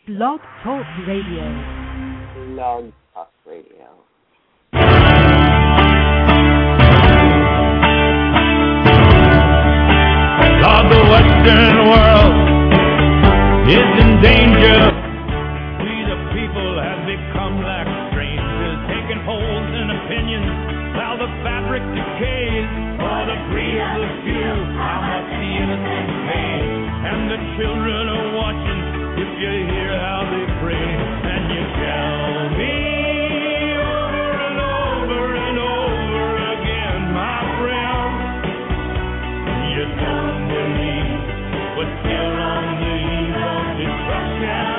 Blog Talk Radio. Blog Talk Radio. Lord, the Western world is in danger. We the people have become like strangers, taking holes in opinions while the fabric decays. For the greed of the few, how much the innocent pay. And the children are watching if you hear how they pray. And you tell me over and over and over again, my friend, you don't believe we're still on the eve of destruction.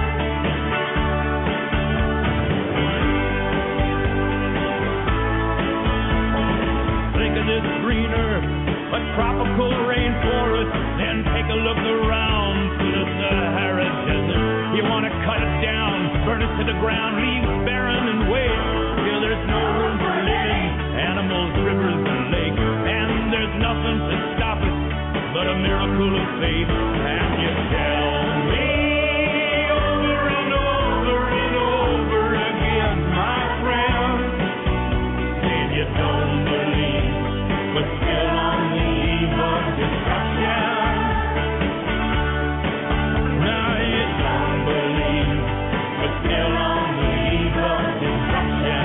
Think of this green earth, a tropical rainforest, then take a look around to the Sahara Desert. You want to cut it down, burn it to the ground, leave barren and waste. Till there's no room for living, animals, rivers, and lakes. And there's nothing to stop it but a miracle of faith. And you tell me over and over and over again, my friend, that you don't believe we're still on the eve of destruction. Now you don't believe we're still on the eve of destruction.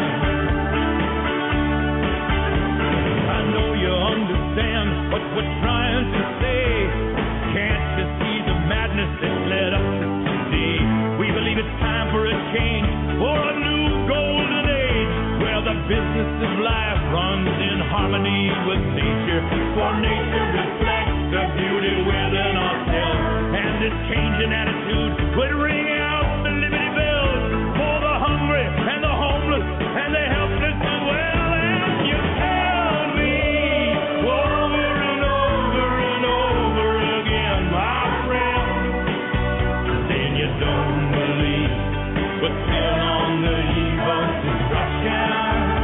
I know you understand what we're trying to say. Can't you see the madness that led up to today? We believe it's time for a change, for a new golden age, where the business of life runs in harmony with nature. For nature reflects the beauty within ourselves, and this change in attitude would ring out the liberty bells for the hungry and the homeless and the helpless as well. And you tell me over and over and over again, my friend, then you don't believe we're still on the eve of destruction.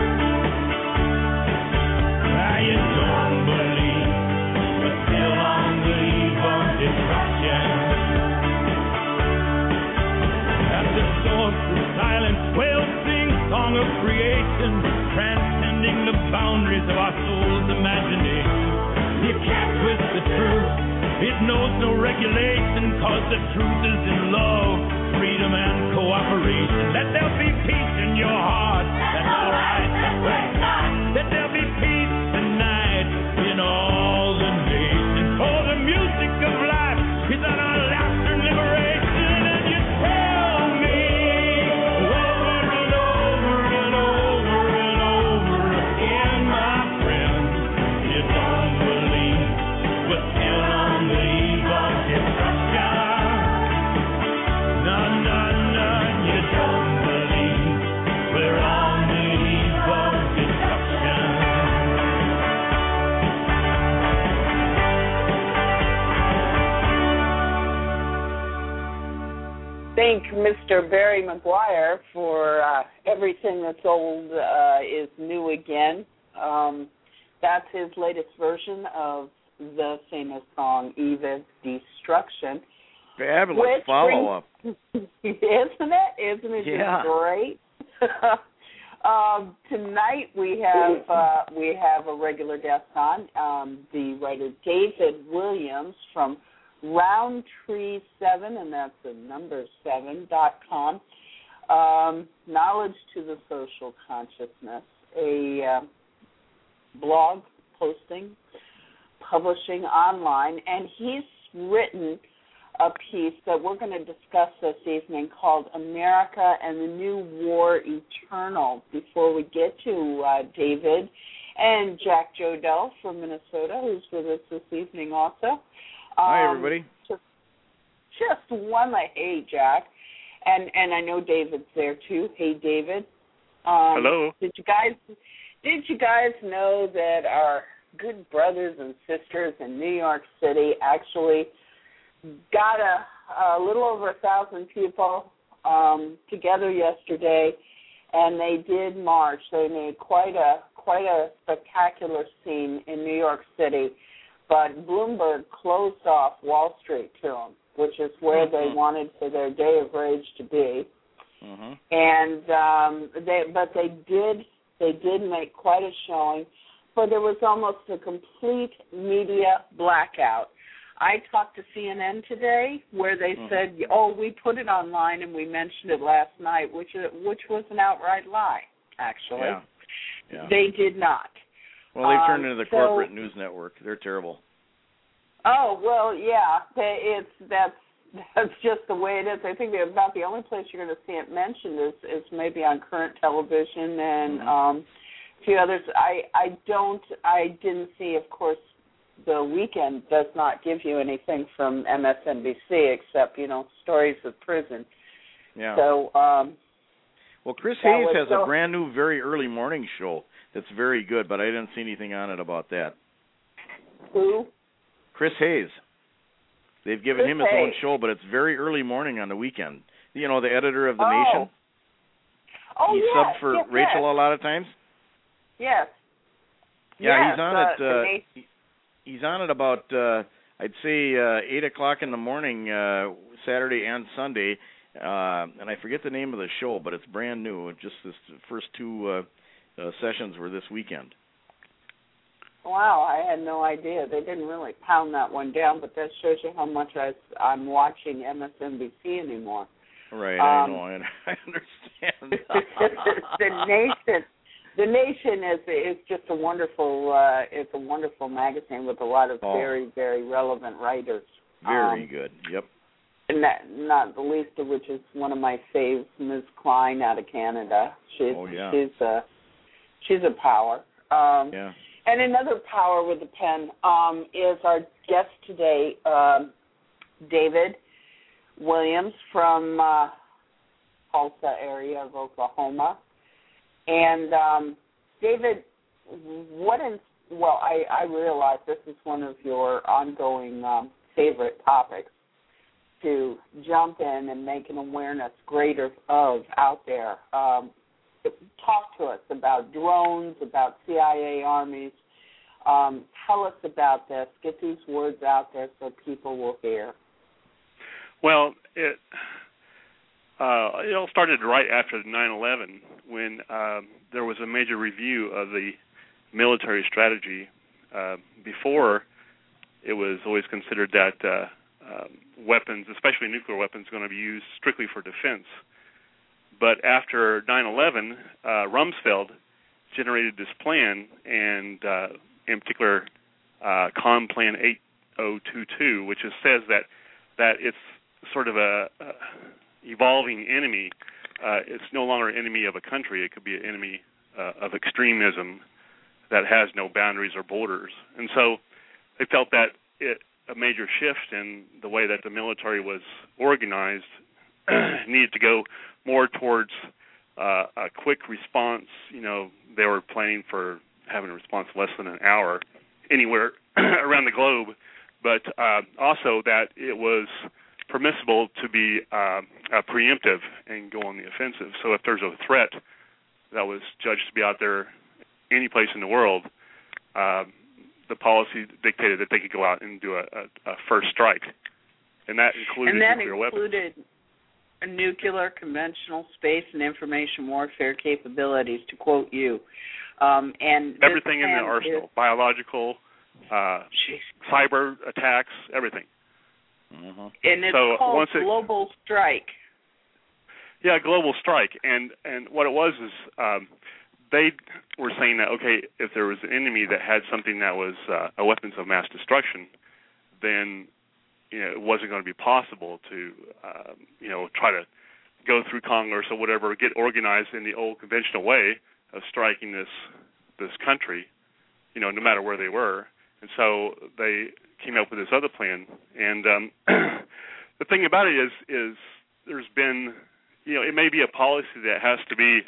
Now you don't believe we're still on the eve of destruction. At the source of silence, we'll sing song of creation, transcending the boundaries of our soul's imagination. You can't twist the truth, it knows no regulation, cause the truth is in love, freedom and cooperation. Let there be peace in your heart, that's alright, that's right. Let there be peace tonight in all the nations. For the music of life is on our laughter and liberation. And you tell me over and over and over and over again, my friend, you don't believe we're still on the eve of destruction. No, no, no, you don't believe we're on the eve of destruction. Thank Mr. Barry McGuire for Everything That's Old is New Again. That's his latest version of the famous song Eve of Destruction. Fabulous follow-up. Isn't it? Isn't it Yeah. just great? Tonight we have a regular guest on, the writer David Williams from Roundtree7, and that's the number 7.com. Knowledge to the Social Consciousness, a blog posting, publishing online, and he's written a piece that we're going to discuss this evening called America and the New War Eternal. Before we get to David and Jack Jodell from Minnesota, who's with us this evening also. Hi, everybody. Just one, hey, Jack. And I know David's there, too. Hey, David. Hello. Did you guys know that our good brothers and sisters in New York City actually got a little over 1,000 people together yesterday, and they did march. They made quite a spectacular scene in New York City, but Bloomberg closed off Wall Street to them. which is where they wanted for their Day of Rage to be. Mm-hmm. And they did make quite a showing, but there was almost a complete media blackout. I talked to CNN today where they said, "Oh, we put it online and we mentioned it last night," which was an outright lie. Actually, yeah. They did not. Well, they've turned into the corporate news network. They're terrible. Oh well, yeah. That's just the way it is. I think about the only place you're going to see it mentioned is maybe on current television and a few others. I didn't see, of course. The Weekend does not give you anything from MSNBC except, stories of prison. Yeah. So, well, Chris Hayes has a brand new, very early morning show that's very good, but I didn't see anything on it about that. Who? Chris Hayes. They've given him his own show, but it's very early morning on the weekend. The editor of The Nation. Oh, he subbed for Rachel a lot of times. Yes. Yeah, he's on it. He's on it about, I'd say, 8 o'clock in the morning, Saturday and Sunday, and I forget the name of the show, but it's brand new. Just the first two sessions were this weekend. Wow, I had no idea. They didn't really pound that one down, but that shows you how much I'm watching MSNBC anymore. Right, I know. I understand. The Nation is just a wonderful. It's a wonderful magazine with a lot of very, very relevant writers. Very good. Yep. And not the least of which is one of my faves, Ms. Klein out of Canada. She's a power. Yeah. And another power with a pen is our guest today, David Williams from Tulsa area of Oklahoma. And David, I realize this is one of your ongoing favorite topics to jump in and make an awareness greater of out there. Talk to us about drones, about CIA armies. Tell us about this. Get these words out there so people will hear. Well, it all started right after 9/11 when there was a major review of the military strategy. Before, it was always considered that weapons, especially nuclear weapons, are going to be used strictly for defense. But after 9/11, Rumsfeld generated this plan, and in particular, Con Plan 8022, which says that it's sort of a evolving enemy. It's no longer an enemy of a country. It could be an enemy of extremism that has no boundaries or borders. And so they felt that a major shift in the way that the military was organized needed to go more towards a quick response. They were planning for having a response less than an hour anywhere around the globe, but also that it was permissible to be preemptive and go on the offensive. So if there's a threat that was judged to be out there any place in the world, the policy dictated that they could go out and do a first strike, and that included nuclear weapons. A nuclear, conventional, space, and information warfare capabilities, to quote you. And everything in the arsenal, biological, cyber attacks, everything. Mm-hmm. And it's called Global Strike. Yeah, Global Strike. And what it was is they were saying that, okay, if there was an enemy that had something that was a weapons of mass destruction, then it wasn't going to be possible to try to go through Congress or whatever, get organized in the old conventional way of striking this country, no matter where they were. And so they came up with this other plan. And the thing about it is there's been, it may be a policy that has to be,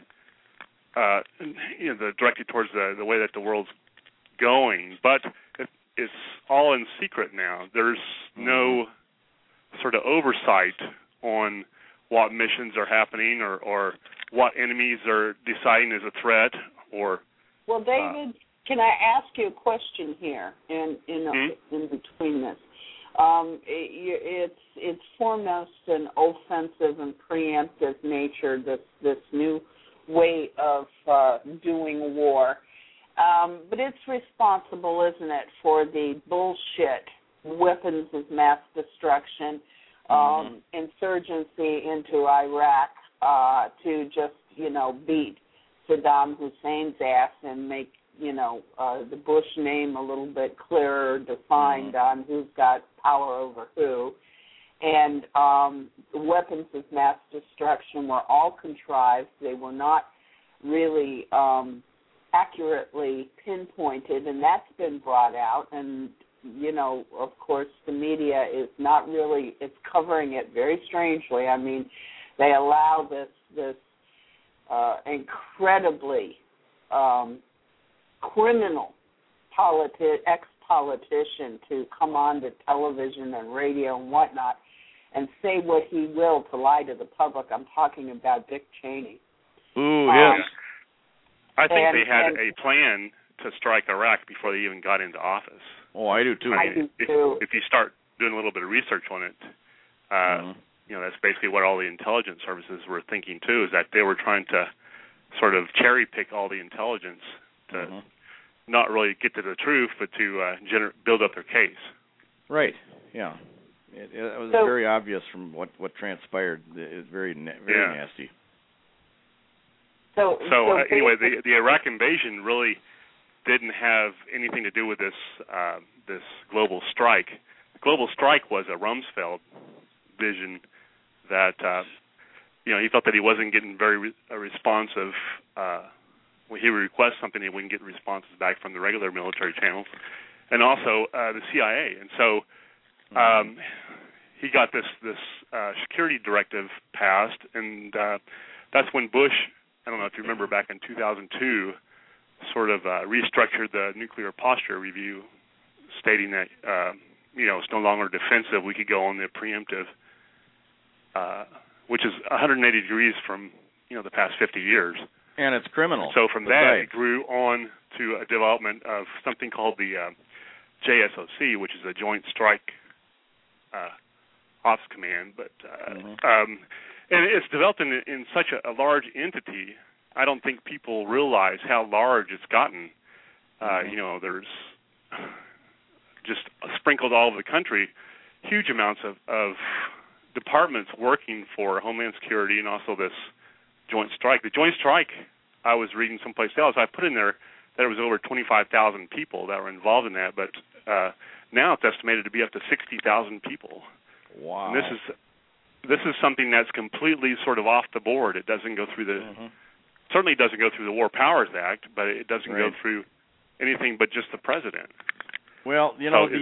directed towards the way that the world's going, but it's all in secret now. There's no sort of oversight on what missions are happening or what enemies are deciding as a threat. Well, David, can I ask you a question here in between this? It's foremost an offensive and preemptive nature. This new way of doing war, but it's responsible, isn't it, for the bullshit weapons of mass destruction, insurgency into Iraq to just beat Saddam Hussein's ass and make the Bush name a little bit clearer, defined on who's got power over who. And weapons of mass destruction were all contrived. They were not really accurately pinpointed, and that's been brought out. And, of course, the media is not really, it's covering it very strangely. I mean, they allow this incredibly criminal ex-politician to come on to television and radio and whatnot and say what he will to lie to the public. I'm talking about Dick Cheney. Ooh, yes. I think they had a plan to strike Iraq before they even got into office. Oh, I do too. If you start doing a little bit of research on it, that's basically what all the intelligence services were thinking too, is that they were trying to sort of cherry pick all the intelligence to not really get to the truth, but to build up their case. Right. Yeah. It was very obvious from what transpired. It's very nasty. So anyway, the Iraq invasion really didn't have anything to do with this global strike. The global strike was a Rumsfeld vision that he felt that he wasn't getting very responsive. When he would request something, he wouldn't get responses back from the regular military channels, and also the CIA. And so he got this security directive passed, and that's when Bush, I don't know if you remember, back in 2002, sort of restructured the nuclear posture review, stating that it's no longer defensive. We could go on the preemptive, which is 180 degrees from the past 50 years. And it's criminal. So from that, it grew on to a development of something called the JSOC, which is a Joint Strike Ops Command. But and it's developed in such a large entity. I don't think people realize how large it's gotten. There's just sprinkled all over the country huge amounts of departments working for Homeland Security and also this Joint Strike. The Joint Strike, I was reading someplace else, I put in there that it was over 25,000 people that were involved in that, but now it's estimated to be up to 60,000 people. Wow. And this is something that's completely sort of off the board. It doesn't go through certainly doesn't go through the War Powers Act, but it doesn't go through anything but just the president. Well,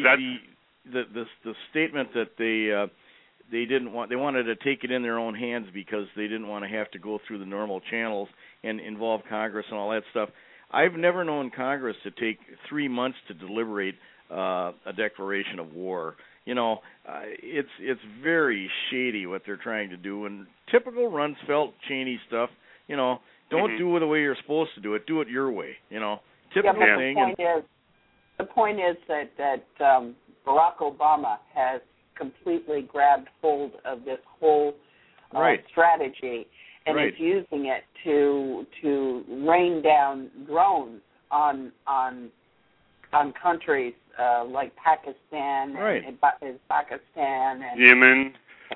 the statement that they wanted to take it in their own hands because they didn't want to have to go through the normal channels and involve Congress and all that stuff. I've never known Congress to take 3 months to deliberate a declaration of war. It's very shady what they're trying to do, and typical Rumsfeld, Cheney stuff. Don't do it the way you're supposed to do it. Do it your way. Typical thing. The point is that Barack Obama has completely grabbed hold of this whole strategy and is using it to rain down drones on countries like Pakistan and Yemen.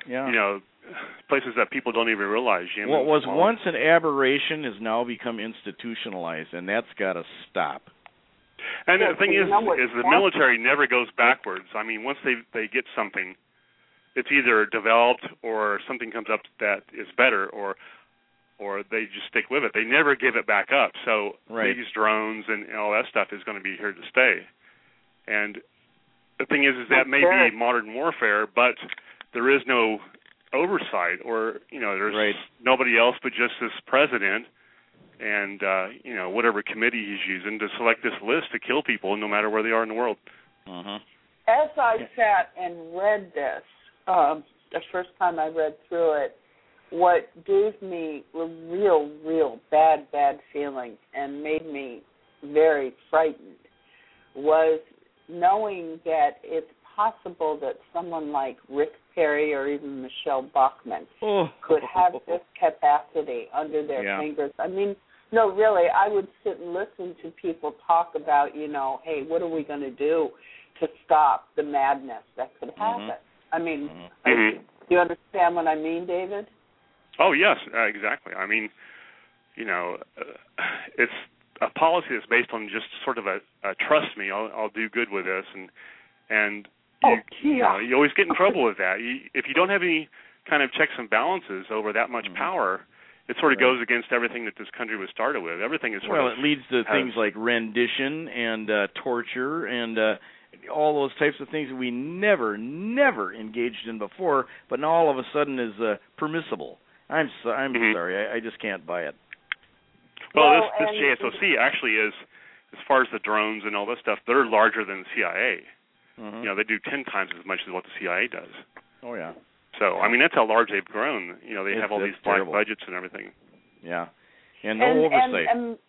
Places that people don't even realize. Yemen, what was once an aberration has now become institutionalized, and that's got to stop. And the thing is the military never goes backwards. I mean, once they get something, it's either developed or something comes up that is better, or they just stick with it. They never give it back up. So these drones and all that stuff is going to be here to stay. And the thing is that may be modern warfare, but there is no oversight, or there's nobody else but just this president and whatever committee he's using to select this list to kill people no matter where they are in the world. As I sat and read this, the first time I read through it, what gave me a real bad feeling and made me very frightened was knowing that it's possible that someone like Rick Perry or even Michelle Bachmann could have this capacity under their fingers? I mean, no, really, I would sit and listen to people talk about, hey, what are we going to do to stop the madness that could happen? I mean, do you understand what I mean, David? Oh, yes, exactly. I mean, it's a policy that's based on just sort of a trust me, I'll do good with this, and you always get in trouble with that. If you don't have any kind of checks and balances over that much power, it sort of goes against everything that this country was started with. Everything is sort of... Well, it leads to things like rendition and torture and all those types of things that we never engaged in before, but now all of a sudden is permissible. I'm sorry, I just can't buy it. Well, this JSOC actually is, as far as the drones and all this stuff, they're larger than the CIA. They do 10 times as much as what the CIA does. Oh, yeah. So, I mean, that's how large they've grown. They have all these black budgets and everything. Yeah. And no oversight.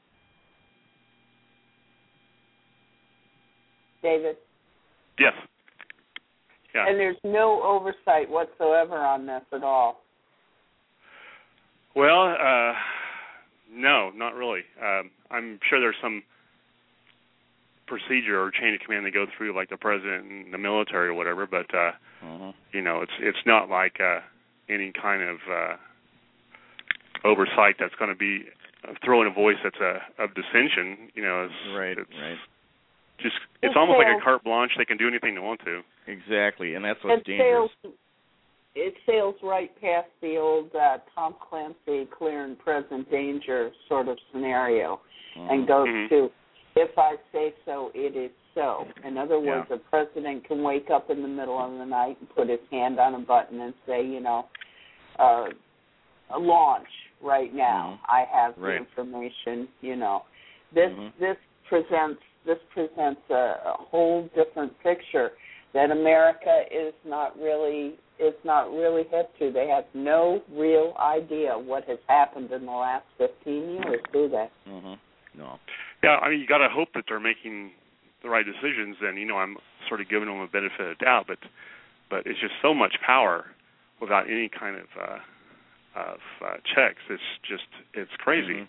David? Yes. Yeah. And there's no oversight whatsoever on this at all? Well, no, not really. I'm sure there's some procedure or chain of command they go through, like the president and the military or whatever, but it's not like any kind of oversight that's going to be throwing a voice that's of dissension. It's almost like a carte blanche. They can do anything they want to. Exactly, and that's what's dangerous. It sails right past the old Tom Clancy clear and present danger sort of scenario and goes to, if I say so, it is so. In other words, the president can wake up in the middle of the night and put his hand on a button and say, launch right now. I have the information. This presents a whole different picture that America is not really hip to. They have no real idea what has happened in the last 15 years, do they? No. Yeah, I mean, you got to hope that they're making the right decisions, and I'm sort of giving them a benefit of the doubt, but it's just so much power without any kind of checks. It's crazy.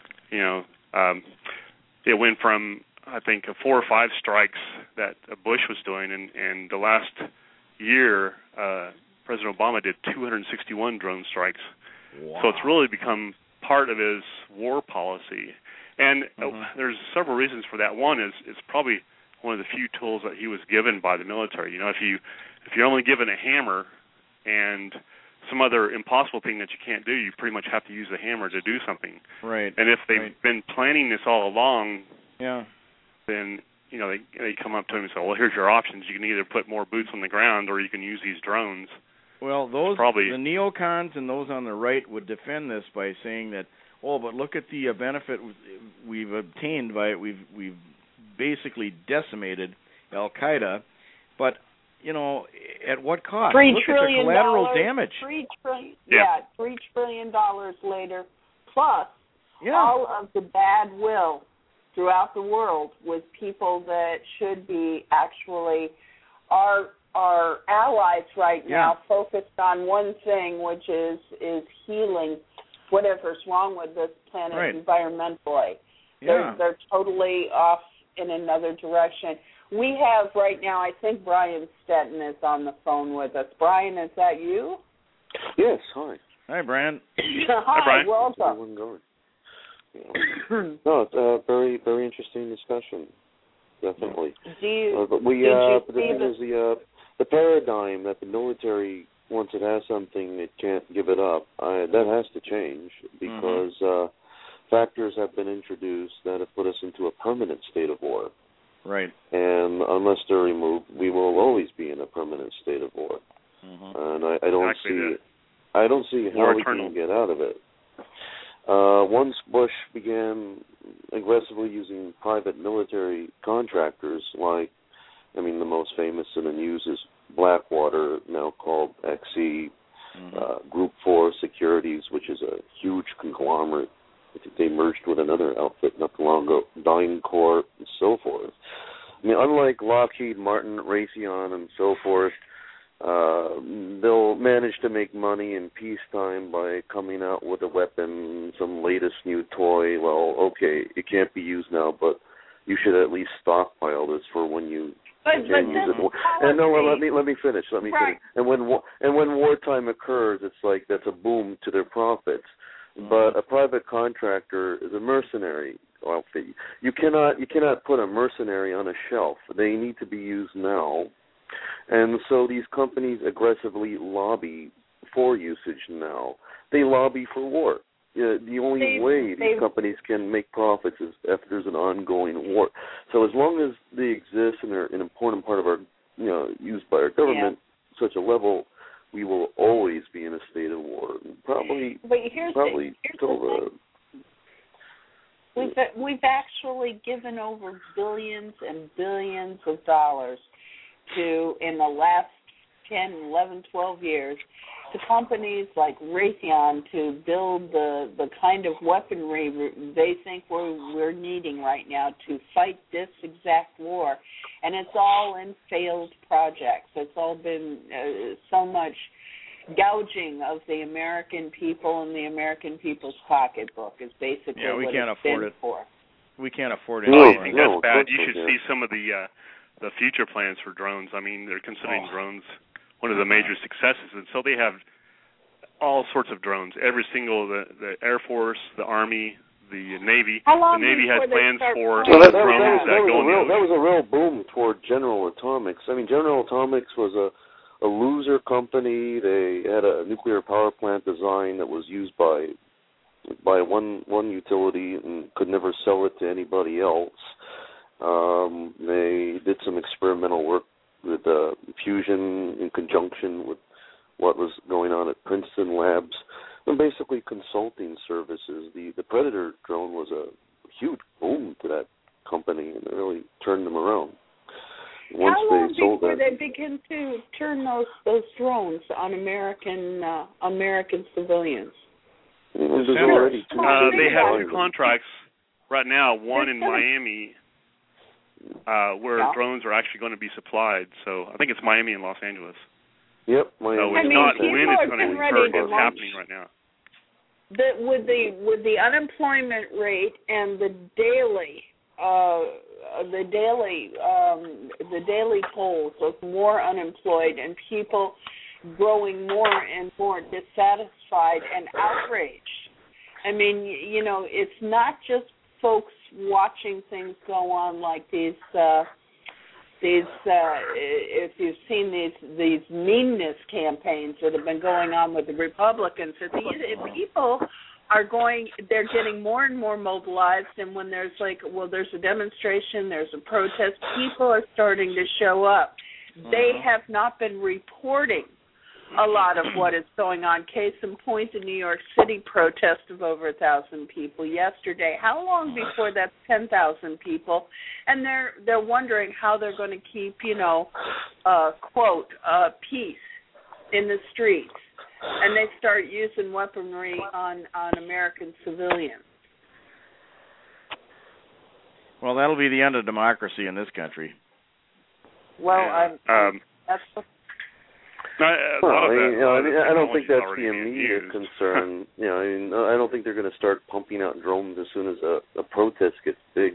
It went from, I think, 4 or 5 strikes that Bush was doing, and the last year, President Obama did 261 drone strikes. Wow. So it's really become part of his war policy. And there's several reasons for that. One is it's probably one of the few tools that he was given by the military. If you're only given a hammer and some other impossible thing that you can't do, you pretty much have to use the hammer to do something. Right. And if they've been planning this all along, then they come up to him and say, well, here's your options. You can either put more boots on the ground or you can use these drones. Well, the neocons and those on the right would defend this by saying that, but look at the benefit we've obtained by it. We've basically decimated Al-Qaeda, but at what cost? $3 look trillion at the collateral damage. $3 trillion later, plus all of the bad will throughout the world with people that should be actually our allies right now, focused on one thing, which is healing whatever's wrong with this planet environmentally. They're totally off in another direction. We have right now, I think Brian Stetton is on the phone with us. Brian, is that you? Yes, hi. Hi, Brian. Hi, Brian. Welcome. How's everyone going? No, it's a very, very interesting discussion, definitely. The paradigm that the military, once it has something, it can't give it up. That has to change because factors have been introduced that have put us into a permanent state of war. Right. And unless they're removed, we will always be in a permanent state of war. And I don't see how we can get out of it. Once Bush began aggressively using private military contractors, the most famous in the news is Blackwater, now called XE, Group 4 Securities, which is a huge conglomerate. I think they merged with another outfit not too long ago, DynCorp, and so forth. I mean, unlike Lockheed Martin, Raytheon, and so forth, they'll manage to make money in peacetime by coming out with a weapon, some latest new toy. Well, okay, it can't be used now, but you should at least stockpile this for when you can use it. And no, let me finish. Finish. And when wartime occurs, it's like that's a boom to their profits. But a private contractor is a mercenary outfit. You cannot put a mercenary on a shelf. They need to be used now. And so these companies aggressively lobby for usage now. They lobby for war. The only way these companies can make profits is if there's an ongoing war. So as long as they exist and are an important part of our, used by our government, such a level, we will always be in a state of war. Probably We've actually given over billions and billions of dollars in the last 10, 11, 12 years, to companies like Raytheon to build the kind of weaponry they think we're needing right now to fight this exact war. And it's all in failed projects. It's all been so much gouging of the American people and the American people's pocketbook is basically what it's been for. We can't afford it. Oh, you think that's bad? You should see some of the future plans for drones. I mean, they're considering drones one of the major successes, and so they have all sorts of drones. Every single the Air Force, the Army, the Navy. The Navy has plans for drones that go. That was a real boom toward General Atomics. I mean, General Atomics was a loser company. They had a nuclear power plant design that was used by one utility and could never sell it to anybody else. They did some experimental work with fusion in conjunction with what was going on at Princeton Labs, and basically consulting services. The Predator drone was a huge boom to that company, and it really turned them around. Once How long they sold before that, they begin to turn those drones on American civilians? They have two contracts right now, one in Miami, where drones are actually going to be supplied. So I think it's Miami and Los Angeles. Yep, Miami. So it's not when it's going to occur, it's happening right now. With the unemployment rate and the daily polls of more unemployed and people growing more and more dissatisfied and outraged. I mean, it's not just folks watching things go on like these if you've seen these meanness campaigns that have been going on with the Republicans, people they're getting more and more mobilized, and when there's there's a demonstration, there's a protest, people are starting to show up. They have not been reporting a lot of what is going on. Case in point, the New York City protest of over 1,000 people yesterday. How long before that's 10,000 people? And they're wondering how they're going to keep, quote, peace in the streets. And they start using weaponry on American civilians. Well, that'll be the end of democracy in this country. Well, that's the I don't think that's the immediate concern. I don't think they're going to start pumping out drones as soon as a protest gets big.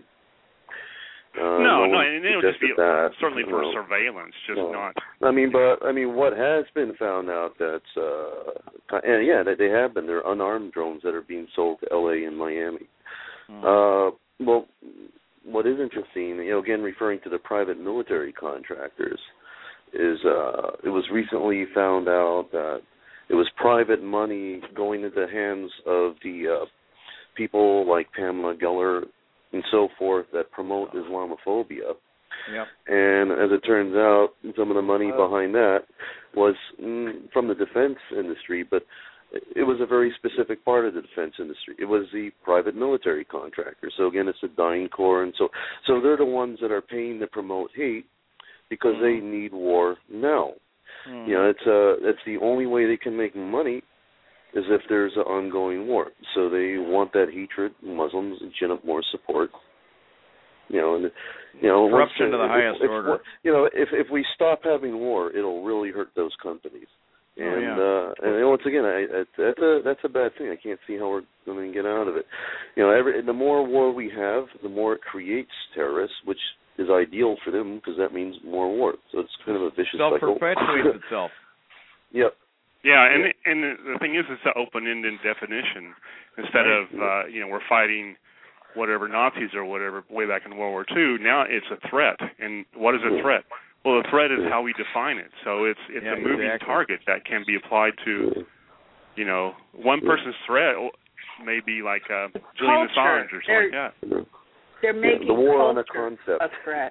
And it'll just be certainly for surveillance, just not. What has been found out that they have been. They're unarmed drones that are being sold to L.A. and Miami. Well, what is interesting, again referring to the private military contractors, is it was recently found out that it was private money going into the hands of the people like Pamela Geller and so forth that promote Islamophobia. Yep. And as it turns out, some of the money behind that was from the defense industry, but it was a very specific part of the defense industry. It was the private military contractors. So again, it's the DynCorp, and so they're the ones that are paying to promote hate because they need war now. It's the only way they can make money is if there's an ongoing war. So they want that hatred, Muslims, gin up more support. And corruption to the highest order. If we stop having war, it'll really hurt those companies. And once again, that's a bad thing. I can't see how we're going to get out of it. The more war we have, the more it creates terrorists, which is ideal for them because that means more war. So it's kind of a vicious cycle. Self-perpetuates itself. Yep. Yeah, and the thing is, it's an open-ended definition. Instead of we're fighting whatever Nazis or whatever way back in World War II. Now it's a threat. And what is a threat? Well, the threat is how we define it. So it's a moving target that can be applied to, one person's threat may be like Julian Assange or something like that. They're making the war on a concept. A threat.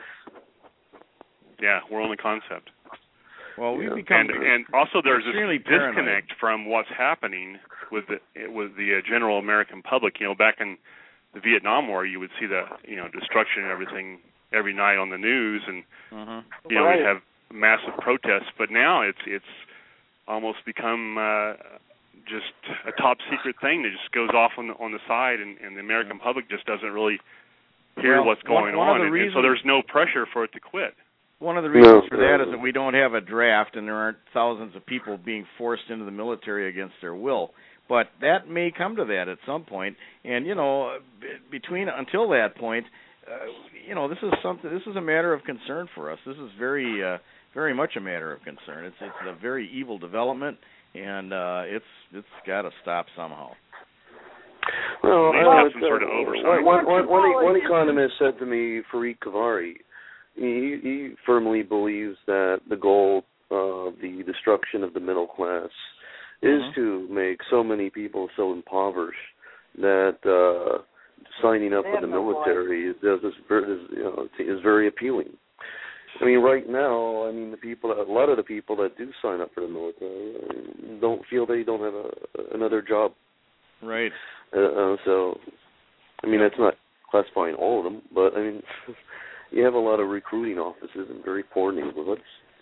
Yeah, war on the concept. Well, we've become and also there's this disconnect paranoid from what's happening with the general American public. Back in the Vietnam War, you would see the destruction and everything every night on the news, and we'd have massive protests. But now it's almost become just a top secret thing that just goes off on the side, and the American public just doesn't really hear what's going on, and so there's no pressure for it to quit. One of the reasons for that is that we don't have a draft, and there aren't thousands of people being forced into the military against their will. But that may come to that at some point, and until that point, this is a matter of concern for us. This is very, very much a matter of concern. It's a very evil development, and it's got to stop somehow. Well, some sort of oversight. One economist said to me, Fareed Kavari, he firmly believes that the goal of the destruction of the middle class is to make so many people so impoverished that signing up for the military is very appealing. I mean, right now, a lot of the people that do sign up for the military don't feel they don't have another job. Right. So, that's not classifying all of them, but you have a lot of recruiting offices in very poor neighborhoods.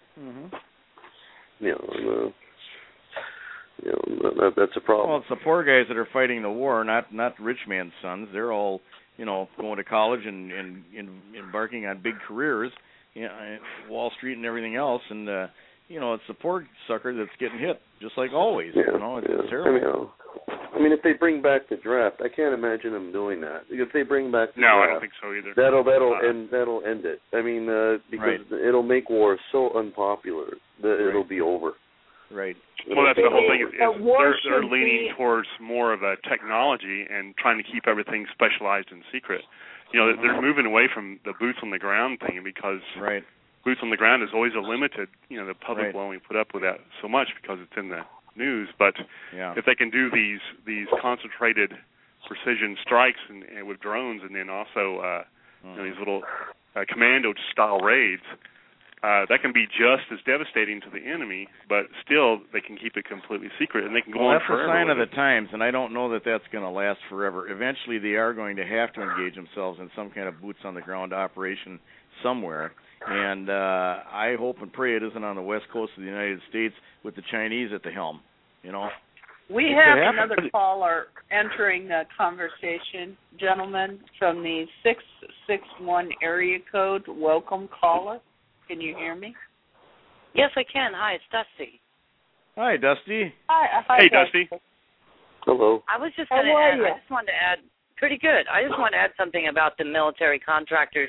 That's a problem. Well, it's the poor guys that are fighting the war, not rich man's sons. They're all, going to college and embarking on big careers, Wall Street and everything else, and it's the poor sucker that's getting hit, just like always. It's terrible. If they bring back the draft, I can't imagine them doing that. If they bring back the draft, I don't think so either. That'll end it. Because it'll make war so unpopular that it'll be over. Right. Well, that's the whole thing. They're leaning towards more of a technology and trying to keep everything specialized and secret. They're moving away from the boots on the ground thing because boots on the ground is always a limited. The public will only put up with that so much because it's in the news. But if they can do these concentrated precision strikes and with drones, and then also these little commando-style raids. That can be just as devastating to the enemy, but still they can keep it completely secret, and they can go on forever. That's a sign of the times, and I don't know that that's going to last forever. Eventually, they are going to have to engage themselves in some kind of boots-on-the-ground operation somewhere, and I hope and pray it isn't on the west coast of the United States with the Chinese at the helm. We have another caller entering the conversation, gentlemen, from the 661 area code. Welcome, caller. Can you hear me? Yes, I can. Hi, it's Dusty. Hi, Dusty. Hi, hey, Dusty. Hello. I was just going to add, I just wanted to add, pretty good. I just wanted to add something about the military contractors.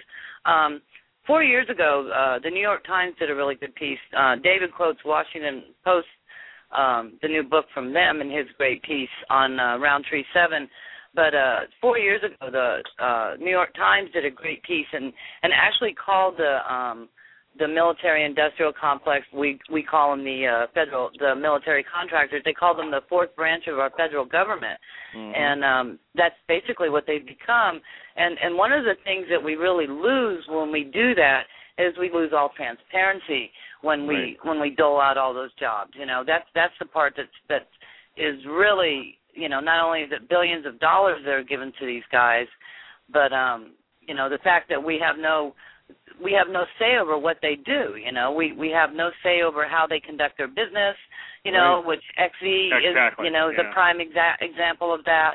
4 years ago, the New York Times did a really good piece. David quotes Washington Post, the new book from them, in his great piece on Roundtree 7. But 4 years ago, the New York Times did a great piece and actually called the military-industrial complex, we call them the military contractors. They call them the fourth branch of our federal government, and that's basically what they've become. And one of the things that we really lose when we do that is we lose all transparency when we dole out all those jobs. That's the part that is really, not only is it billions of dollars that are given to these guys, but the fact that we have no say over what they do. We have no say over how they conduct their business. Which XV is, the prime example of that.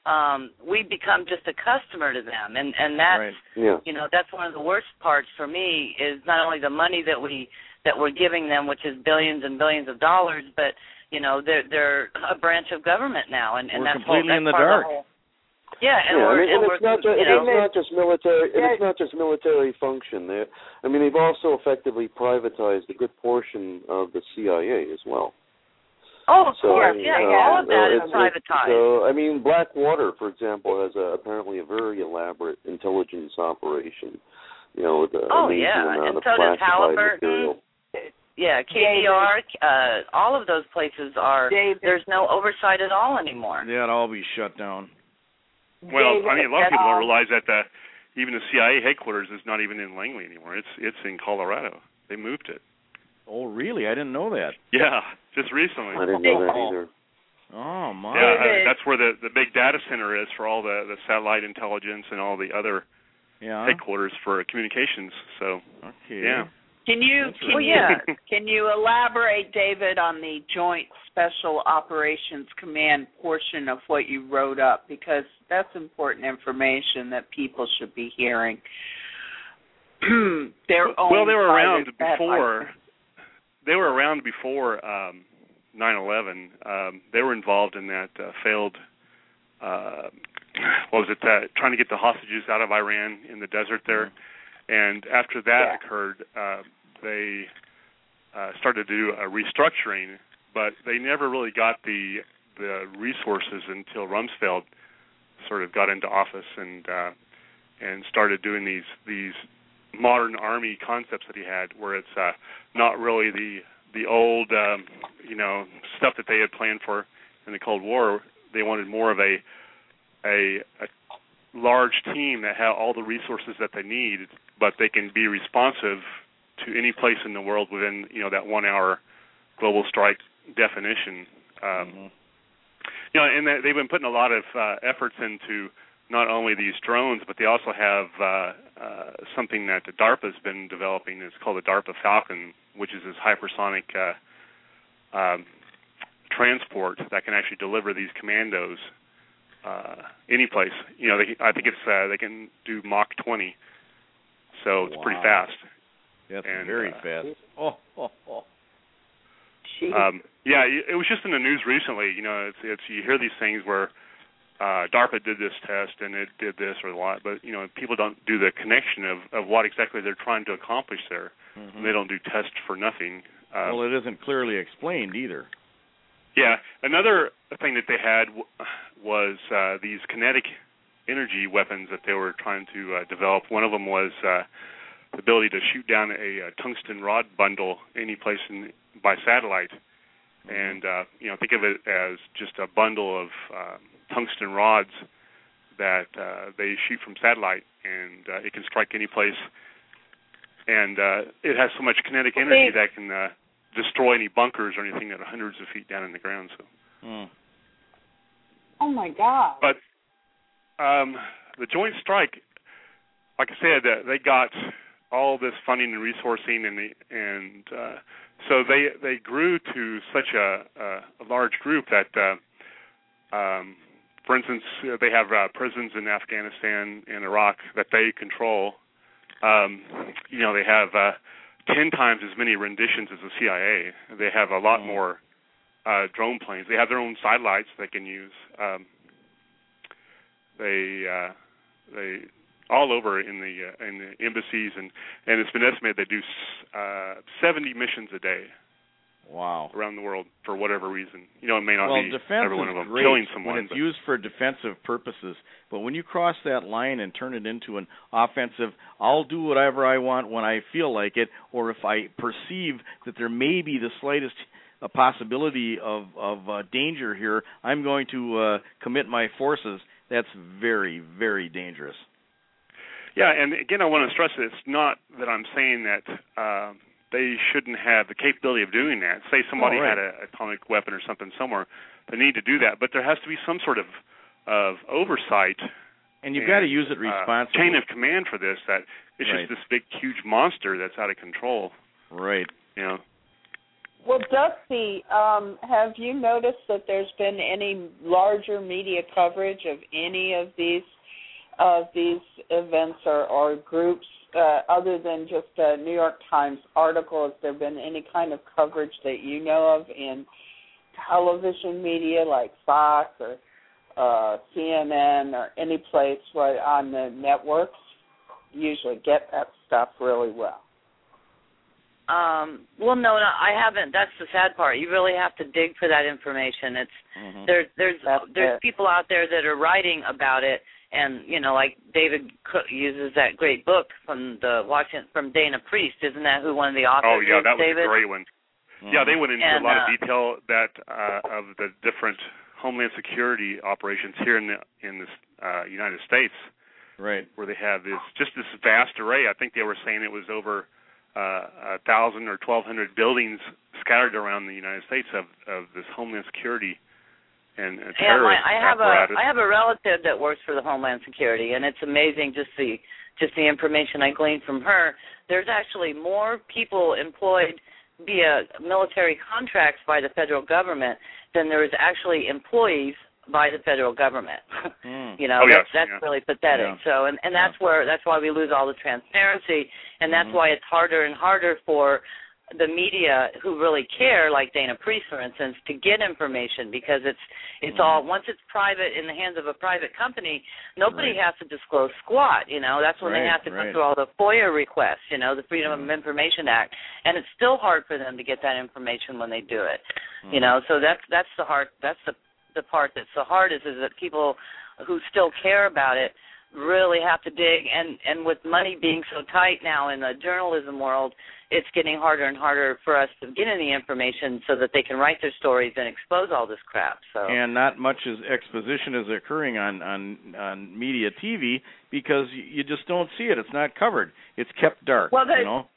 we become just a customer to them, and that's you know, that's one of the worst parts for me, is not only the money that we're giving them, which is billions and billions of dollars, but you know, they're a branch of government now, and we're that's completely that's in the dark. It's not just military. It's not just military function. They've also effectively privatized a good portion of the CIA as well. Oh, of course, all of that is privatized. So, Blackwater, for example, has apparently a very elaborate intelligence operation. You know, with an amazing amount of classified material. Yeah, KBR, all of those places are. There's no oversight at all anymore. Yeah, it'll all be shut down. Well, a lot of people don't realize that even the CIA headquarters is not even in Langley anymore. It's in Colorado. They moved it. Oh, really? I didn't know that. Yeah, just recording. I didn't know that either. Oh, my. Yeah, that's where the big data center is for all the satellite intelligence and all the other headquarters for communications. So, yeah. Can you elaborate, David, on the Joint Special Operations Command portion of what you wrote up, because that's important information that people should be hearing. They were around before. They were around before 9/11. They were involved in that failed. Trying to get the hostages out of Iran in the desert there. And after that occurred, they started to do a restructuring, but they never really got the resources until Rumsfeld sort of got into office and started doing these modern army concepts that he had, where it's not really the old stuff that they had planned for in the Cold War. They wanted more of a large team that had all the resources that they need, but they can be responsive to any place in the world within that 1 hour global strike definition. And they've been putting a lot of efforts into not only these drones, but they also have something that the DARPA's been developing. It's called the DARPA Falcon, which is this hypersonic transport that can actually deliver these commandos any place. I think they can do Mach 20, so it's pretty fast. That's very fast. It was just in the news recently. It's you hear these things where DARPA did this test and it did this or a lot, but people don't do the connection of what exactly they're trying to accomplish there. And they don't do tests for nothing. Well, it isn't clearly explained either. Yeah, another thing that they had was these kinetic energy weapons that they were trying to develop. One of them was the ability to shoot down a tungsten rod bundle any place by satellite, and think of it as just a bundle of tungsten rods that they shoot from satellite, and it can strike any place, and it has so much kinetic energy that can destroy any bunkers or anything that are hundreds of feet down in the ground. So. Oh my God! But the Joint Strike, like I said, they got all this funding and resourcing, and so they grew to such a large group that, for instance, they have prisons in Afghanistan and Iraq that they control. They have 10 times as many renditions as the CIA. They have a lot more drone planes. They have their own satellites they can use. They all over in the embassies, and it's been estimated they do 70 missions a day. Wow. Around the world for whatever reason. It may not be every one of them great killing someone. When it's used for defensive purposes, but when you cross that line and turn it into an offensive, I'll do whatever I want when I feel like it, or if I perceive that there may be the slightest possibility of danger here, I'm going to commit my forces. That's very, very dangerous. Yeah, and again, I want to stress that it's not that I'm saying that they shouldn't have the capability of doing that. Say somebody had an atomic weapon or something somewhere, they need to do that, but there has to be some sort of oversight. And you've got to use it responsibly. Chain of command for this. That it's just this big, huge monster that's out of control. Right. Well, Dusty, have you noticed that there's been any larger media coverage of any of these events or groups other than just a New York Times article? Has there been any kind of coverage that you know of in television media like Fox or CNN or any place where on the networks usually get that stuff really well? Well, no, I haven't. That's the sad part. You really have to dig for that information. It's there's people out there that are writing about it, and like David uses that great book from from Dana Priest. Isn't that who one of the authors? Oh yeah, that was David? a great one. Yeah, they went into a lot of detail of the different Homeland Security operations here in the United States, right? Where they have this vast array. I think they were saying it was over 1,000 or 1,200 buildings scattered around the United States of this Homeland Security and terrorist apparatus. I have a relative that works for the Homeland Security, and it's amazing just the information I gleaned from her. There's actually more people employed via military contracts by the federal government than there is actually employees by the federal government. That's really pathetic. Yeah. So and that's why we lose all the transparency, and that's why it's harder and harder for the media who really care, like Dana Priest, for instance, to get information, because it's all, once it's private in the hands of a private company, nobody has to disclose squat. That's when they have to go through all the FOIA requests, the Freedom of Information Act, and it's still hard for them to get that information when they do it. So that's the hard, that's the part that's so hard is that people who still care about it really have to dig, and with money being so tight now in the journalism world, it's getting harder and harder for us to get any information so that they can write their stories and expose all this crap. So, and not much exposition is occurring on media TV because you just don't see it. It's not covered. It's kept dark. Well,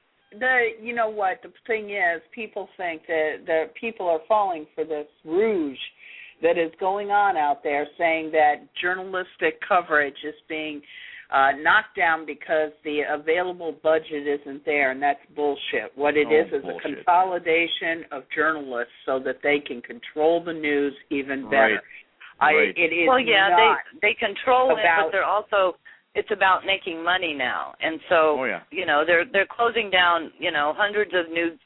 you know what the thing is, people think that people are falling for this rouge that is going on out there, saying that journalistic coverage is being knocked down because the available budget isn't there, and that's bullshit. What it is a consolidation of journalists so that they can control the news even better. Right. It is they control it, but they're also, it's about making money now, and so they're closing down hundreds of news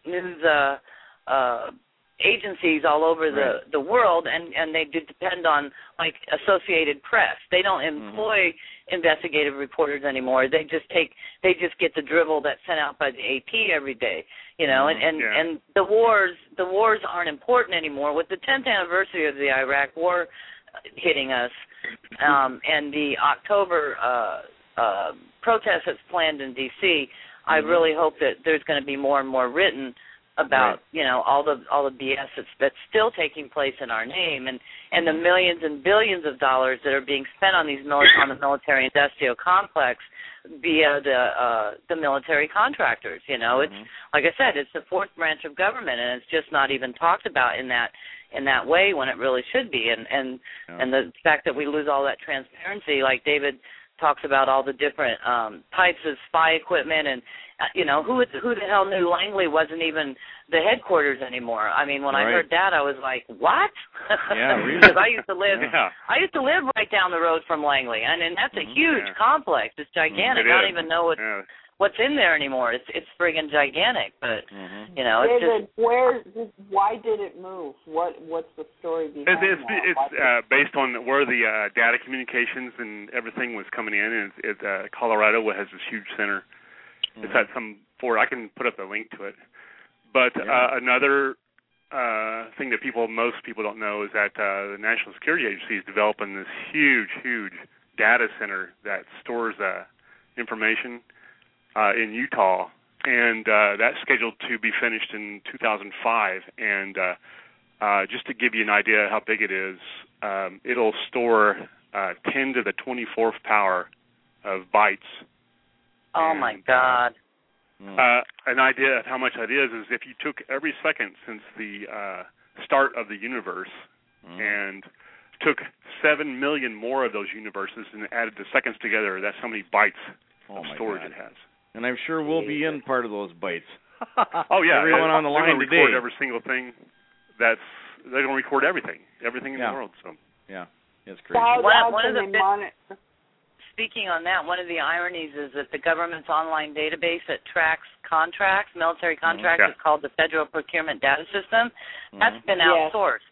agencies all over the world, and they do depend on like Associated Press. They don't employ investigative reporters anymore. They just get the drivel that's sent out by the AP every day, and the wars aren't important anymore. With the 10th anniversary of the Iraq War hitting us, and the October protest that's planned in D.C., I really hope that there's going to be more and more written about all the BS that's still taking place in our name, and the millions and billions of dollars that are being spent on on the military industrial complex via the military contractors. It's like I said, it's the fourth branch of government, and it's just not even talked about in that way when it really should be. And the fact that we lose all that transparency, like David talks about all the different types of spy equipment, and who the hell knew Langley wasn't even the headquarters anymore? I mean, when I heard that, I was like, what? Yeah, really? Because I used to live right down the road from Langley, and that's a huge complex. It's gigantic. I don't even know what's in there anymore. It's friggin' gigantic, but it's David, why did it move? What's the story behind that? It's based on where the data communications and everything was coming in, and Colorado has this huge center. It's at some fort. I can put up a link to it. But another thing that most people don't know is that the National Security Agency is developing this huge data center that stores information in Utah, and that's scheduled to be finished in 2005. And just to give you an idea how big it is, it'll store 10 to the 24th power of bytes. Oh, my God. An idea of how much that is if you took every second since the start of the universe and took 7 million more of those universes and added the seconds together, that's how many bytes of storage it has. And I'm sure we'll be in part of those bytes. Oh yeah, everyone on the line today. Record every single thing. They're going to record everything in the world. So yeah, it's crazy. Speaking on that, one of the ironies is that the government's online database that tracks contracts, military contracts, is called the Federal Procurement Data System. That's been outsourced.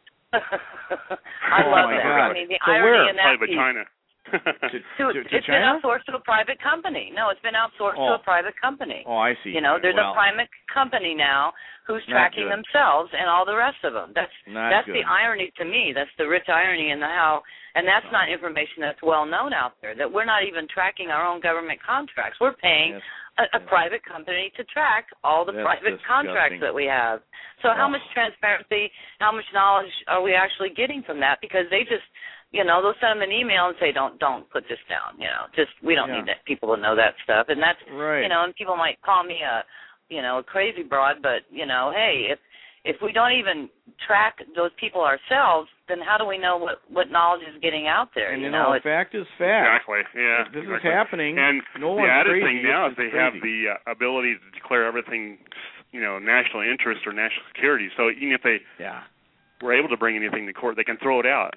I love that. God. I mean, the irony in that piece. China. It's been outsourced to a private company. No, it's been outsourced to a private company. Oh, I see. There's a private company now who's tracking themselves and all the rest of them. That's the irony to me. That's the rich irony in how, and that's not information that's well known out there. That we're not even tracking our own government contracts. We're paying a private company to track all the private contracts that we have. So how much transparency, how much knowledge are we actually getting from that? Because they just, they'll send them an email and say, don't put this down. We don't need people to know that stuff. And that's, and people might call me a crazy broad, but hey, if we don't even track those people ourselves, then how do we know what knowledge is getting out there? And fact is fact. Exactly. Yeah. This is happening. And no the added thing now is they have crazy. the ability to declare everything, national interest or national security. So even if they were able to bring anything to court, they can throw it out.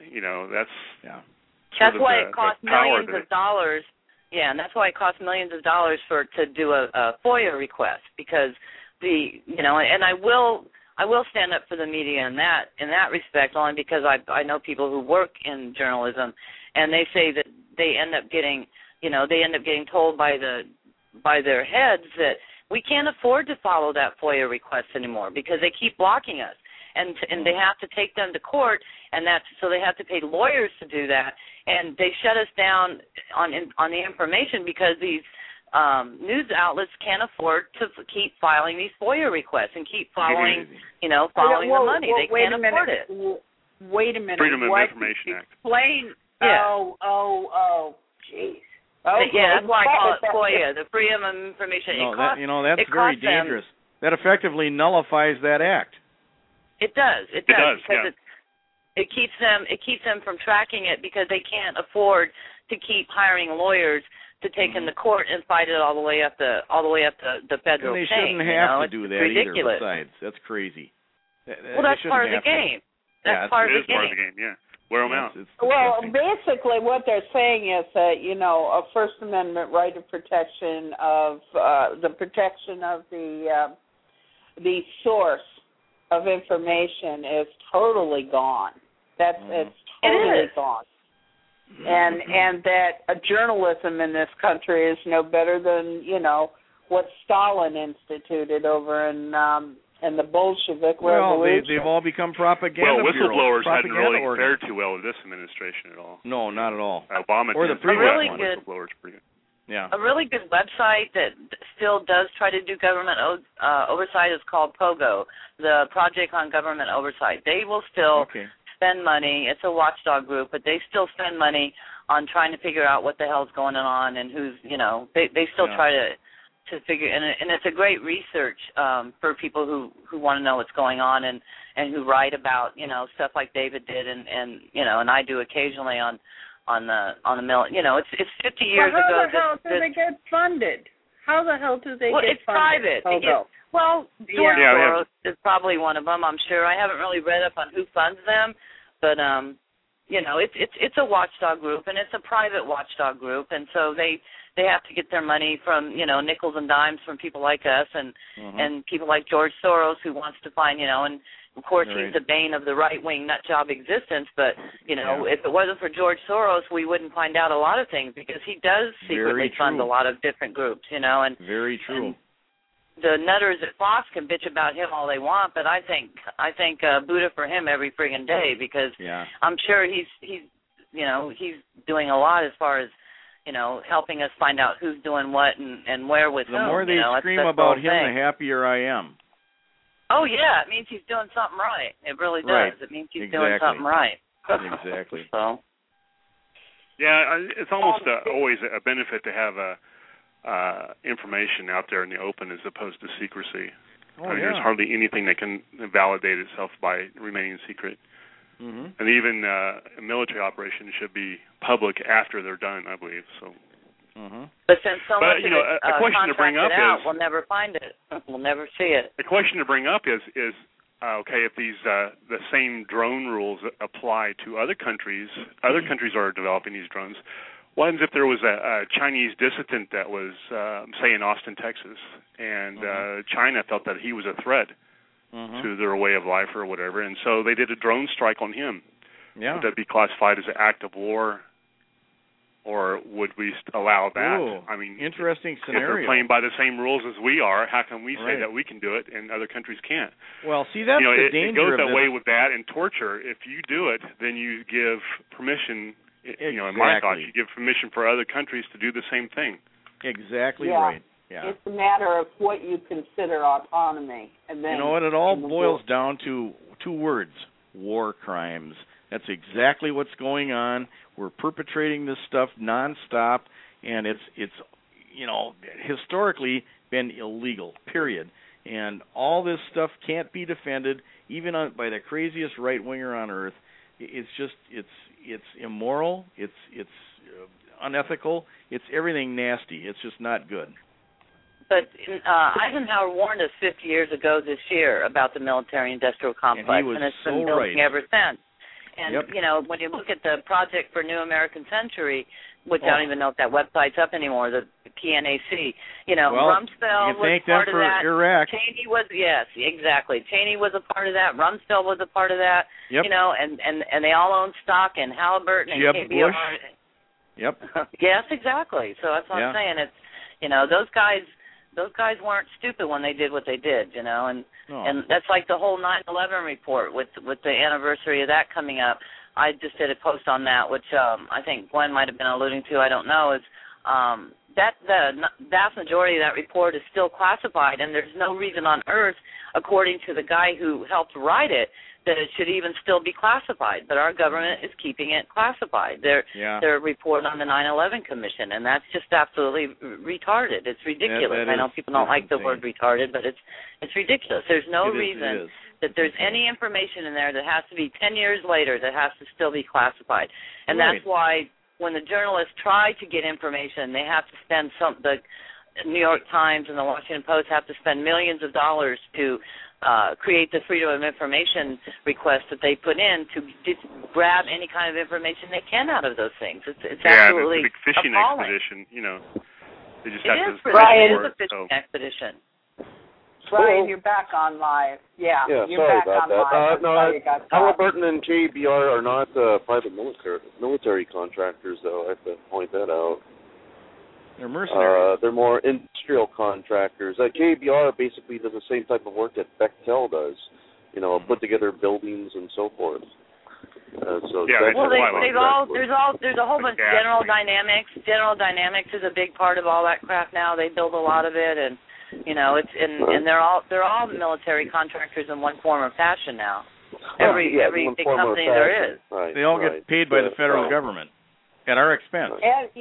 That's why it costs millions of dollars. Yeah, and that's why it costs millions of dollars to do a FOIA request, because and I will stand up for the media in that respect, only because I know people who work in journalism, and they say that they end up getting told by their heads that we can't afford to follow that FOIA request anymore because they keep blocking us, and they have to take them to court, and so they have to pay lawyers to do that, and they shut us down on the information because these news outlets can't afford to keep filing these FOIA requests and keep following the money. They can't afford it. Wait a minute. Freedom of Information Act. Explain. Yeah. Oh, jeez. Yeah, that's why I call it FOIA, the Freedom of Information. That's very dangerous. That effectively nullifies that act. It does. It does because yeah. it keeps them from tracking it because they can't afford to keep hiring lawyers to take them to court and fight it all the way up the federal chain. They shouldn't have to do that ridiculous. either. Besides, that's crazy. That's part of the game. That's part of the game. Part of the game. Yeah. Wear them out. Well, basically, what they're saying is that a First Amendment right of protection of the protection of the source of information is totally gone. It's totally gone. And that journalism in this country is no better than what Stalin instituted over in the Bolshevik Revolution. They've all become propaganda whistleblowers bureaus, hadn't really fared too well with this administration at all. No, not at all. Obama or the previous one. Whistleblowers pretty good. Yeah. A really good website that still does try to do government oversight is called POGO, the Project on Government Oversight. They will still spend money. It's a watchdog group, but they still spend money on trying to figure out what the hell's going on and who's, they still try to figure, and it's a great research for people who want to know what's going on and who write about, stuff like David did and I do occasionally on the mill. It's 50 years ago. How the hell do they get funded? How the hell do they get it's funded? Private. George Soros is probably one of them, I'm sure. I haven't really read up on who funds them, but it's a watchdog group, and it's a private watchdog group, and so they have to get their money from nickels and dimes from people like us and people like George Soros, who wants to find and of course he's the bane of the right wing nut job existence, but if it wasn't for George Soros, we wouldn't find out a lot of things because he does secretly fund a lot of different groups, and very true. And the nutters at Fox can bitch about him all they want, but I think Buddha for him every friggin' day because I'm sure he's doing a lot as far as helping us find out who's doing what and where with whom. The more they scream about him, the happier I am. Oh, yeah, it means he's doing something right. It really does. Right. It means he's doing something right. Exactly. So. Yeah, it's almost always a benefit to have information out there in the open as opposed to secrecy. There's hardly anything that can validate itself by remaining secret. Mm-hmm. And even military operations should be public after they're done, I believe. So Mm-hmm. But since so much of it a question to bring up out, is, we'll never find it. We'll never see it. The question to bring up is okay, if these the same drone rules apply to other countries are developing these drones. What happens if there was a Chinese dissident that was, say, in Austin, Texas, and China felt that he was a threat to their way of life or whatever, and so they did a drone strike on him? Yeah. Would that be classified as an act of war, or would we allow that? Ooh, I mean, interesting scenario. If they're playing by the same rules as we are, how can we say right. that we can do it and other countries can't? Well, see, that's the danger it goes of that this. way with that and torture. If you do it, then you give permission. Exactly. In my thoughts, you give permission for other countries to do the same thing. Exactly right. Yeah. It's a matter of what you consider autonomy, and then you know what? It all boils down to two words: war crimes. That's exactly what's going on. We're perpetrating this stuff nonstop, and it's historically been illegal. Period. And all this stuff can't be defended, even by the craziest right winger on earth. It's just it's immoral. It's unethical. It's everything nasty. It's just not good. But Eisenhower warned us 50 years ago this year about the military-industrial complex, and it's been building ever since. And, when you look at the Project for New American Century, which I don't even know if that website's up anymore, the PNAC, Rumsfeld was part of that. Iraq. Cheney was, yes, exactly. Cheney was a part of that. Rumsfeld was a part of that. Yep. And they all own stock in Halliburton and Jeb KBR. Bush. Yep. Yes, exactly. So that's what I'm saying. It's, those guys weren't stupid when they did what they did, and that's like the whole 9/11 report with the anniversary of that coming up. I just did a post on that, which I think Gwen might have been alluding to. I don't know. Is that the vast majority of that report is still classified, and there's no reason on earth, according to the guy who helped write it, that it should even still be classified. But our government is keeping it classified. Their report on the 9/11 Commission, and that's just absolutely retarded. It's ridiculous. I know people don't like the word retarded, but it's ridiculous. There's no reason that there's any information in there that has to be 10 years later that has to still be classified. And that's why when the journalists try to get information, they have to spend the New York Times and the Washington Post have to spend millions of dollars to create the Freedom of Information request that they put in to grab any kind of information they can out of those things. It's absolutely it's a big fishing appalling. expedition. They just it have is to a fishing expedition. Brian, you're back on live. Yeah, you're sorry back about on that. live. Halliburton and KBR are not private military contractors, though. I have to point that out. They're mercenaries. They're more industrial contractors. KBR basically does the same type of work that Bechtel does, put together buildings and so forth. there's a whole bunch of General Dynamics. General Dynamics is a big part of all that crap now. They build a lot of it, and and they're all military contractors in one form or fashion now. Every big company there is. Right, they all get paid by the federal government at our expense.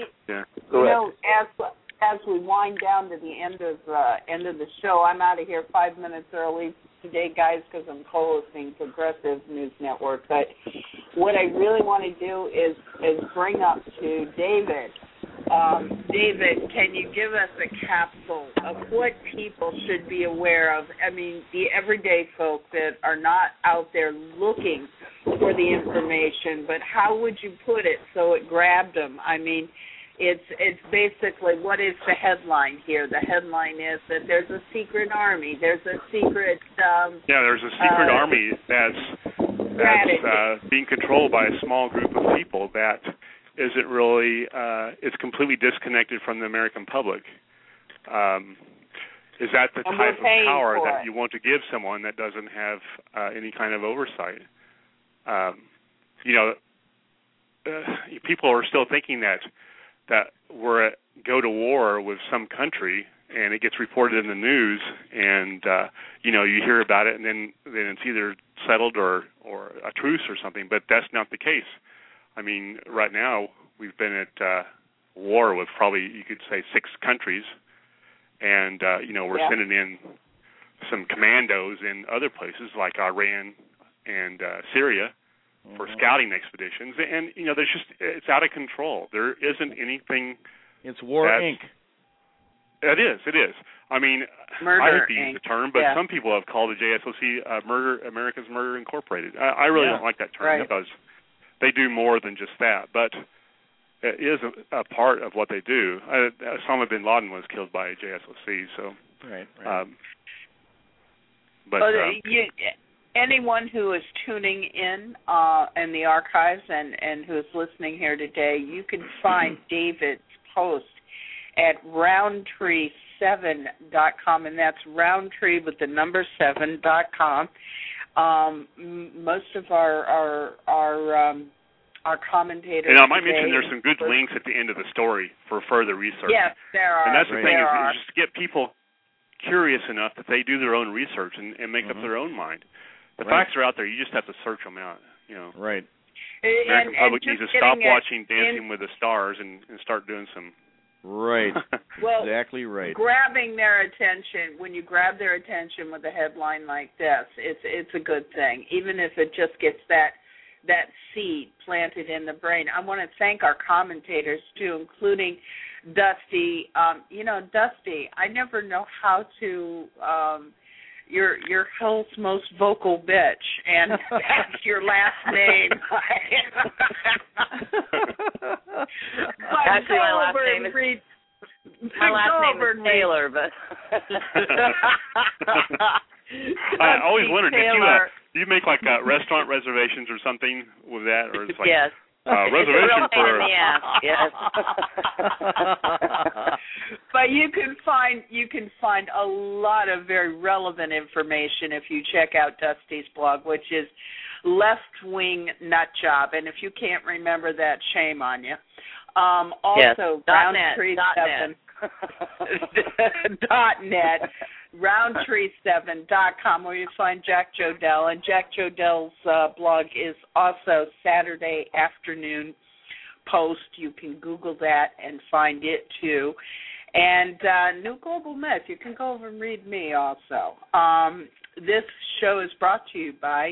As we wind down to the end of the show, I'm out of here 5 minutes early today, guys, because I'm co-hosting Progressive News Network. But what I really want to do is bring up to David. David, can you give us a capsule of what people should be aware of? I mean, the everyday folk that are not out there looking for the information, but how would you put it so it grabbed them? I mean, it's basically, what is the headline here? The headline is that there's a secret army. There's a secret... there's a secret army that's being controlled by a small group of people that isn't really, it's completely disconnected from the American public. Is that the type of power that you want to give someone that doesn't have any kind of oversight? People are still thinking that we're go to war with some country and it gets reported in the news and, you hear about it and then it's either settled or a truce or something, but that's not the case. I mean, right now we've been at war with probably, you could say, 6 countries, and, we're sending in some commandos in other places like Iran and Syria for scouting expeditions. And, there's it's out of control. There isn't anything It's War Inc. It is. I mean, Murder I hate to use Inc. the term, but some people have called the JSOC America's Murder Incorporated. I really don't like that term because they do more than just that. But it is a part of what they do. Osama bin Laden was killed by JSOC, so. Right. Anyone who is tuning in the archives and who is listening here today, you can find David's post at roundtree7.com, and that's roundtree with the number 7.com. Most of our commentators. And I might mention there's some good links at the end of the story for further research. Yes, there are. And that's the thing is just to get people curious enough that they do their own research and make up their own mind. The facts are out there. You just have to search them out. Right. American public needs to stop watching Dancing with the Stars and start doing some. Right. Well, exactly right. Grabbing their attention, when you grab their attention with a headline like this, it's a good thing, even if it just gets that seed planted in the brain. I want to thank our commentators, too, including Dusty. Dusty, I never know how to your hell's most vocal bitch, and that's your last name. Actually, my last name is Taylor, but I always wondered if you make like restaurant reservations or something with that, or it's like yes. Reservation for yes. But you can find a lot of very relevant information if you check out Dusty's blog, which is Left Wing Nut Job. And if you can't remember that, shame on you. Also, Roundtree7 .net, Roundtree7.com, where you find Jack Jodell. And Jack Jodell's blog is also Saturday afternoon post. You can Google that and find it, too. And New Global Myth, you can go over and read me also. This show is brought to you by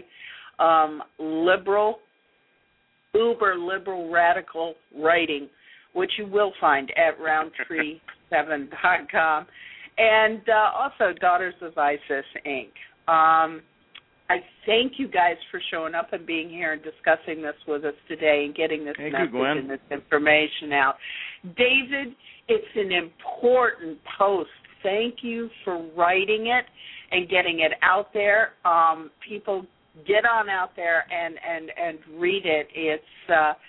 uber liberal radical writing, which you will find at Roundtree7.com, and also Daughters of ISIS, Inc. I thank you guys for showing up and being here and discussing this with us today and getting this message and this information out. David, it's an important post. Thank you for writing it and getting it out there. People, get on out there and read it. It's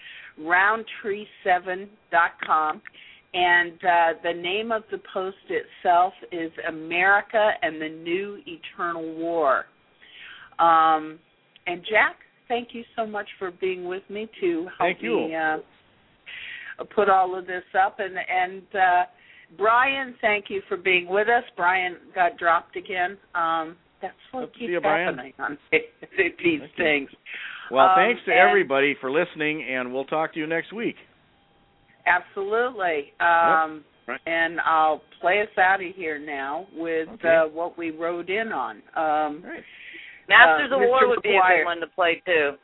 Roundtree7.com, and the name of the post itself is America and the New Eternal War. And Jack, thank you so much for being with me to help me put all of this up. And Brian, thank you for being with us. Brian got dropped again. That's what keeps happening on these things. Well, thanks to everybody for listening, and we'll talk to you next week. Absolutely. And I'll play us out of here now with what we wrote in on. Right. Masters of War would be a good one to play, too.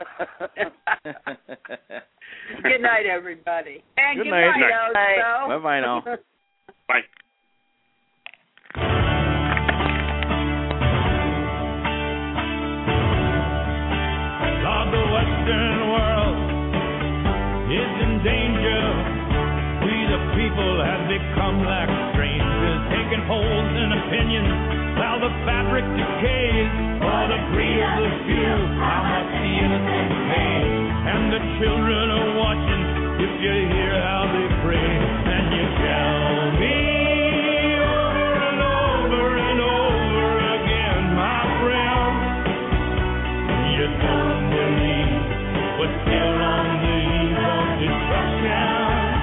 Good night, everybody. And good night. Also. Bye-bye now. Bye. Lord, the Western world is in danger. We the people have become like strangers, taking holds in opinions while the fabric decays. For the greed of the few, how much the innocent pay. And the children are watching if you hear how they pray. And you tell me over and over and over again, my friend, you don't believe we're still on the eve of destruction.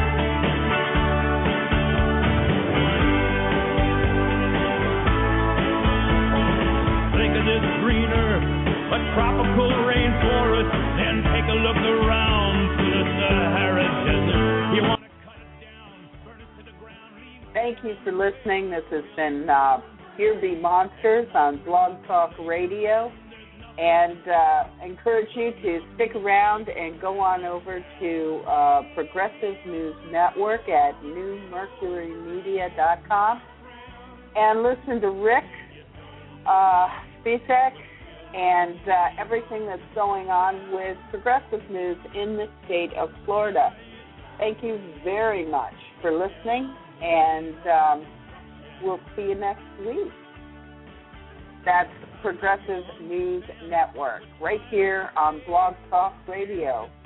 Think of this green earth, a tropical rainforest, then take a look around to the Sahara Desert. You want to cut it down, burn it to the ground. Thank you for listening. This has been Here Be Monsters on Blog Talk Radio. and encourage you to stick around and go on over to Progressive News Network at newmercurymedia.com and listen to Rick Spacek and everything that's going on with Progressive News in the state of Florida. Thank you very much for listening, and we'll see you next week. That's Progressive News Network, right here on Blog Talk Radio.